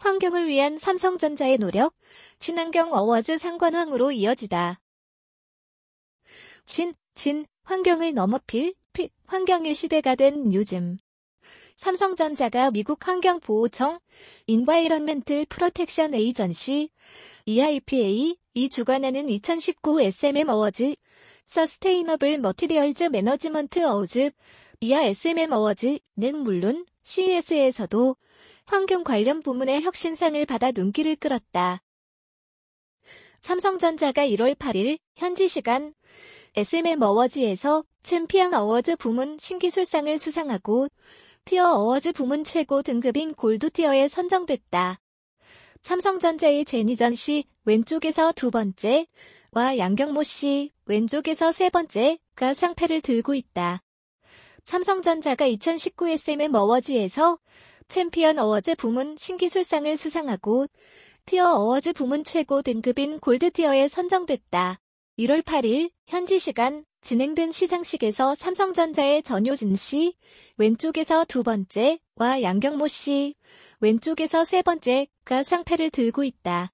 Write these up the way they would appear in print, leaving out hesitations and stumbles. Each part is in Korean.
환경을 위한 삼성전자의 노력, 친환경 어워즈 상관왕으로 이어지다. 환경을 넘어 환경일 시대가 된 요즘. 삼성전자가 미국 환경보호청 Environmental Protection Agency EIPA 주관하는 2019 SMM 어워즈 Sustainable Materials Management Awards SMM 어워즈는 물론 CES에서도 환경 관련 부문의 혁신상을 받아 눈길을 끌었다. 삼성전자가 1월 8일 현지 시간 SMM 어워즈에서 챔피언 어워즈 부문 신기술상을 수상하고 티어 어워즈 부문 최고 등급인 골드 티어에 선정됐다. 삼성전자의 제니전 씨 왼쪽에서 두 번째와 양경모 씨 왼쪽에서 세 번째가 상패를 들고 있다. 삼성전자가 2019 SMM 어워즈에서 챔피언 어워즈 부문 신기술상을 수상하고 티어 어워즈 부문 최고 등급인 골드 티어에 선정됐다. 1월 8일 현지 시간 진행된 시상식에서 삼성전자의 전효진 씨 왼쪽에서 두 번째와 양경모 씨 왼쪽에서 세 번째가 상패를 들고 있다.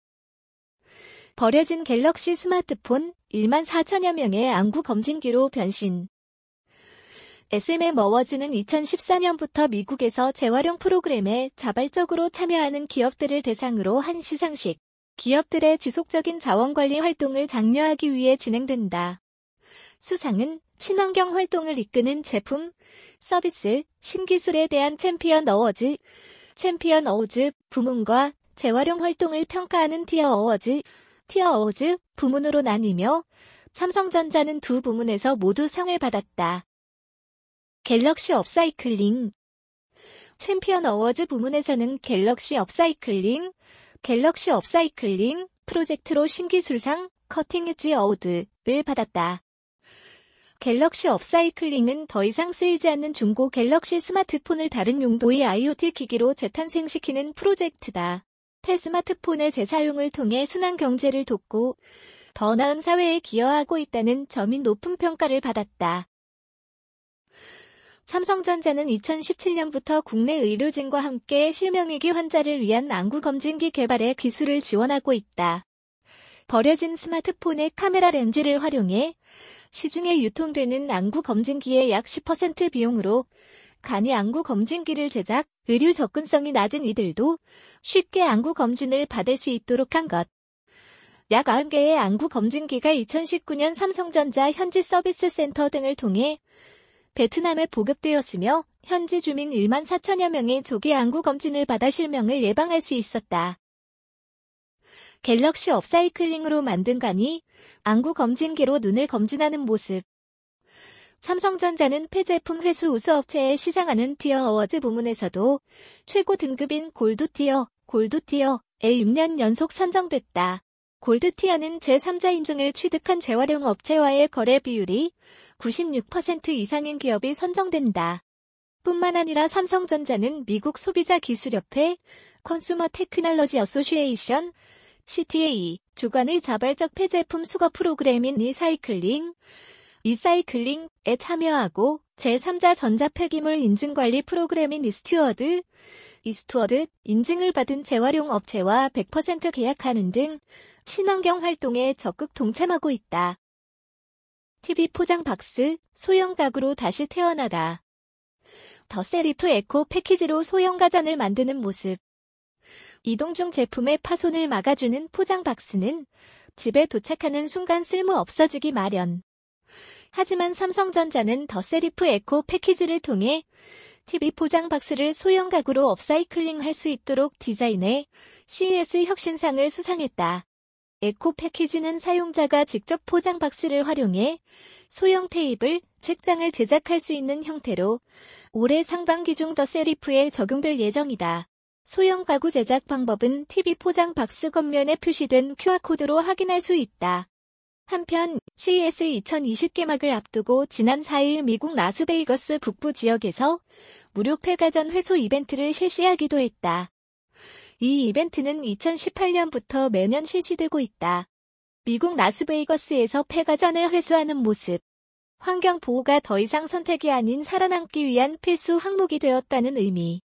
버려진 갤럭시 스마트폰 1만 4천여 명의 안구 검진기로 변신. SMM 어워즈는 2014년부터 미국에서 재활용 프로그램에 자발적으로 참여하는 기업들을 대상으로 한 시상식. 기업들의 지속적인 자원관리 활동을 장려하기 위해 진행된다. 수상은 친환경 활동을 이끄는 제품, 서비스, 신기술에 대한 챔피언 어워즈 부문과 재활용 활동을 평가하는 티어 어워즈 부문으로 나뉘며 삼성전자는 두 부문에서 모두 상을 받았다. 갤럭시 업사이클링 챔피언 어워즈 부문에서는 갤럭시 업사이클링 프로젝트로 신기술상 커팅 엣지 어워드를 받았다. 갤럭시 업사이클링은 더 이상 쓰이지 않는 중고 갤럭시 스마트폰을 다른 용도의 IoT 기기로 재탄생시키는 프로젝트다. 스마트폰의 재사용을 통해 순환 경제를 돕고 더 나은 사회에 기여하고 있다는 점이 높은 평가를 받았다. 삼성전자는 2017년부터 국내 의료진과 함께 실명위기 환자를 위한 안구 검진기 개발에 기술을 지원하고 있다. 버려진 스마트폰의 카메라 렌즈를 활용해 시중에 유통되는 안구 검진기의 약 10% 비용으로 간이 안구 검진기를 제작, 의료 접근성이 낮은 이들도 쉽게 안구 검진을 받을 수 있도록 한 것. 약 90개의 안구 검진기가 2019년 삼성전자 현지 서비스 센터 등을 통해 베트남에 보급되었으며 현지 주민 1만 4천여 명의 조기 안구 검진을 받아 실명을 예방할 수 있었다. 갤럭시 업사이클링으로 만든 간이 안구 검진기로 눈을 검진하는 모습. 삼성전자는 폐제품 회수 우수업체에 시상하는 티어 어워즈 부문에서도 최고 등급인 골드 티어에 6년 연속 선정됐다. 골드 티어는 제3자 인증을 취득한 재활용 업체와의 거래 비율이 96% 이상인 기업이 선정된다. 뿐만 아니라 삼성전자는 미국 소비자 기술협회 컨슈머 테크놀로지 어소시에이션 CTA 주관의 자발적 폐제품 수거 프로그램인 이사이클링에 참여하고 제3자 전자폐기물 인증관리 프로그램인 이스튜어드 인증을 받은 재활용 업체와 100% 계약하는 등 친환경 활동에 적극 동참하고 있다. TV 포장 박스, 소형 가구로 다시 태어나다. 더 세리프 에코 패키지로 소형 가전을 만드는 모습. 이동 중 제품의 파손을 막아주는 포장 박스는 집에 도착하는 순간 쓸모 없어지기 마련. 하지만 삼성전자는 더 세리프 에코 패키지를 통해 TV 포장 박스를 소형 가구로 업사이클링 할 수 있도록 디자인해 CES 혁신상을 수상했다. 에코 패키지는 사용자가 직접 포장 박스를 활용해 소형 테이블, 책장을 제작할 수 있는 형태로 올해 상반기 중 더 세리프에 적용될 예정이다. 소형 가구 제작 방법은 TV 포장 박스 겉면에 표시된 QR코드로 확인할 수 있다. 한편 CES 2020 개막을 앞두고 지난 4일 미국 라스베이거스 북부 지역에서 무료 폐가전 회수 이벤트를 실시하기도 했다. 이 이벤트는 2018년부터 매년 실시되고 있다. 미국 라스베이거스에서 폐가전을 회수하는 모습. 환경 보호가 더 이상 선택이 아닌 살아남기 위한 필수 항목이 되었다는 의미.